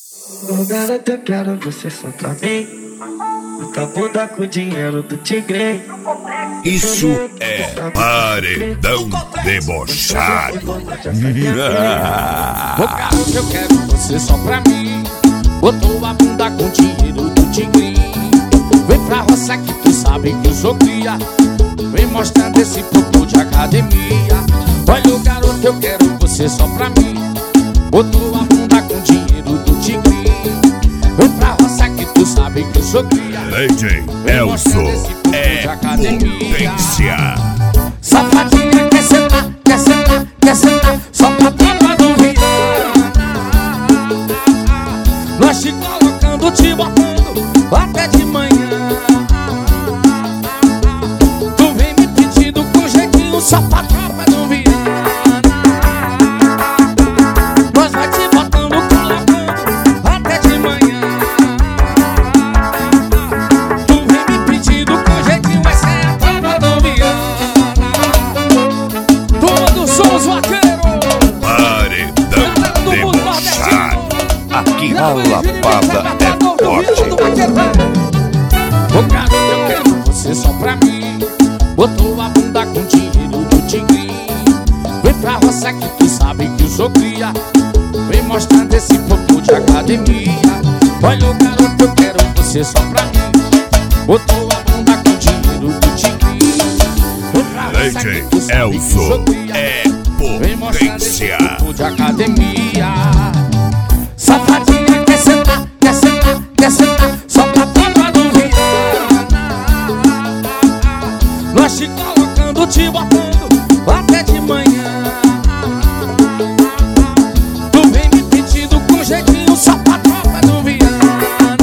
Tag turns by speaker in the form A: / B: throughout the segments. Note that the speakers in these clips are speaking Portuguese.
A: Ô garota, eu quero você só pra mim. Tua bunda com o dinheiro do tigre.
B: Isso é paredão debochado.
C: Ô garota, eu quero você só pra mim. Botou a bunda com dinheiro do tigre. Vem pra roça que tu sabe que eu sou cria. Vem mostrando esse popô de academia. Olha o garoto, eu quero você só pra mim. Botou a bunda com dinheiro do tigre. Vem pra roça que tu sabe que eu sou cria.
B: DJ Elson é potência.
C: Safadinha quer sentar, quer sentar, quer sentar. Só pra tropa do Viana. Nós te colocando, te botando até de manhã. Tu vem me pedindo com jeitinho só pra tropa do Viana. Nós vai te botando, colocando até de manhã. Tu vem me pedindo com jeitinho, essa é a tropa do Viana. Todos somos vaqueiros.
B: Paredão debochado. Aqui a lapada é forte.
C: Ô garoto, eu quero você só pra mim. Botou a bunda com dinheiro do tigre. Vem pra roça que tu sabe que eu sou cria. Vem mostrando esse popô de academia. Olha o garoto, eu quero você só pra mim. Botou a bunda com dinheiro do tigre. Vem pra roça que tu sabe que eu sou cria. Vem mostrando esse popô de academia. Safadinha quer sentar, quer sentar, quer sentar. Só pra tropa do Viana. Nós te colocando, te botando até de manhã. Tu vem me pedindo com jeitinho só pra tropa do Viana.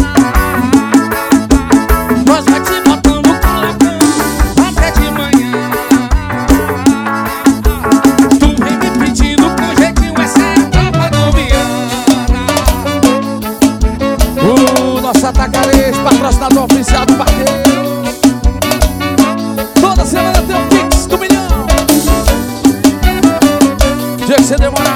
C: Nós vai te botando, colocando até de manhã. Tu vem me pedindo com jeitinho, essa é a tropa do Viana. O nosso atacarês, patrocinador oficial do Vaqueiro. Toda semana tem um Pix do milhão. Dia que você demorar